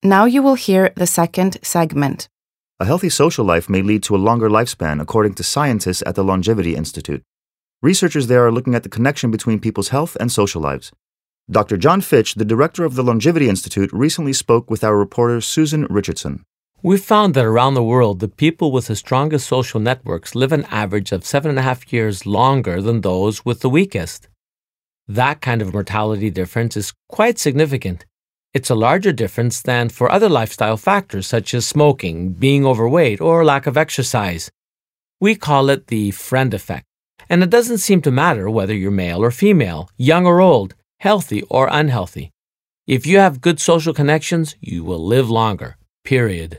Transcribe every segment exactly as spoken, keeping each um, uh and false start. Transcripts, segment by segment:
Now you will hear the second segment. A healthy social life may lead to a longer lifespan, according to scientists at the Longevity Institute. Researchers there are looking at the connection between people's health and social lives. Doctor John Fitch, the director of the Longevity Institute, recently spoke with our reporter Susan Richardson. We've found that around the world, the people with the strongest social networks live an average of seven and a half years longer than those with the weakest. That kind of mortality difference is quite significant. It's a larger difference than for other lifestyle factors such as smoking, being overweight, or lack of exercise. We call it the friend effect, and it doesn't seem to matter whether you're male or female, young or old, healthy or unhealthy. If you have good social connections, you will live longer, period.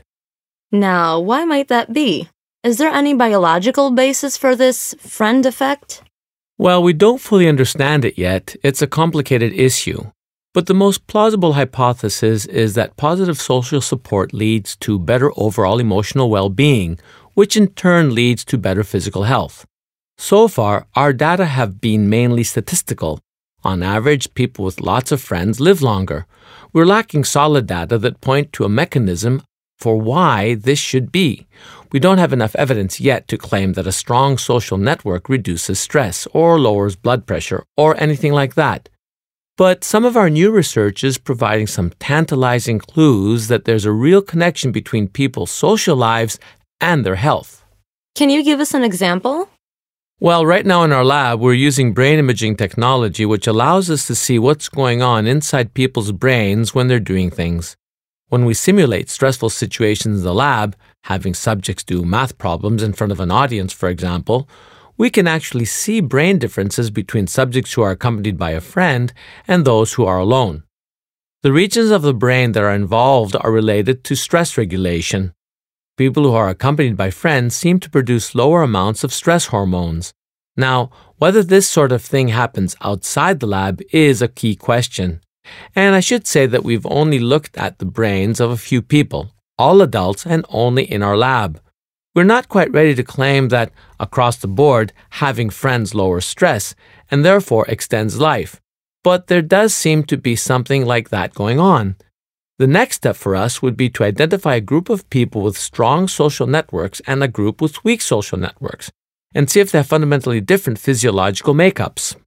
Now, why might that be? Is there any biological basis for this friend effect? Well, we don't fully understand it yet. It's a complicated issue. But the most plausible hypothesis is that positive social support leads to better overall emotional well-being, which in turn leads to better physical health. So far, our data have been mainly statistical. On average, people with lots of friends live longer. We're lacking solid data that point to a mechanism for why this should be. We don't have enough evidence yet to claim that a strong social network reduces stress or lowers blood pressure or anything like that. But some of our new research is providing some tantalizing clues that there's a real connection between people's social lives and their health. Can you give us an example? Well, right now in our lab, we're using brain imaging technology, which allows us to see what's going on inside people's brains when they're doing things. When we simulate stressful situations in the lab, having subjects do math problems in front of an audience, for example, we can actually see brain differences between subjects who are accompanied by a friend and those who are alone. The regions of the brain that are involved are related to stress regulation. People who are accompanied by friends seem to produce lower amounts of stress hormones. Now, whether this sort of thing happens outside the lab is a key question. And I should say that we've only looked at the brains of a few people, all adults and only in our lab. We're not quite ready to claim that, across the board, having friends lowers stress and therefore extends life. But there does seem to be something like that going on. The next step for us would be to identify a group of people with strong social networks and a group with weak social networks, and see if they have fundamentally different physiological makeups.